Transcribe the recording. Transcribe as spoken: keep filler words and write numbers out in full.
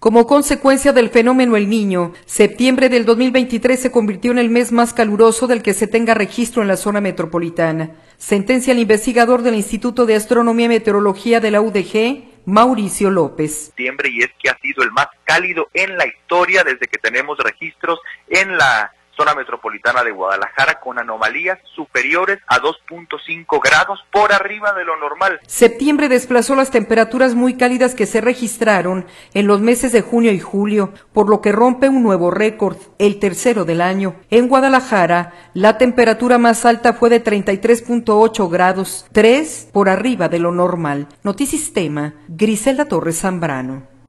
Como consecuencia del fenómeno El Niño, septiembre del dos mil veintitrés se convirtió en el mes más caluroso del que se tenga registro en la zona metropolitana. Sentencia el investigador del Instituto de Astronomía y Meteorología de la U D G, Mauricio López. Septiembre y es que ha sido el más cálido en la historia desde que tenemos registros en la zona metropolitana de Guadalajara, con anomalías superiores a dos punto cinco grados por arriba de lo normal. Septiembre desplazó las temperaturas muy cálidas que se registraron en los meses de junio y julio, por lo que rompe un nuevo récord, el tercero del año. En Guadalajara, la temperatura más alta fue de treinta y tres punto ocho grados, tres por arriba de lo normal. Notisistema, Griselda Torres Zambrano.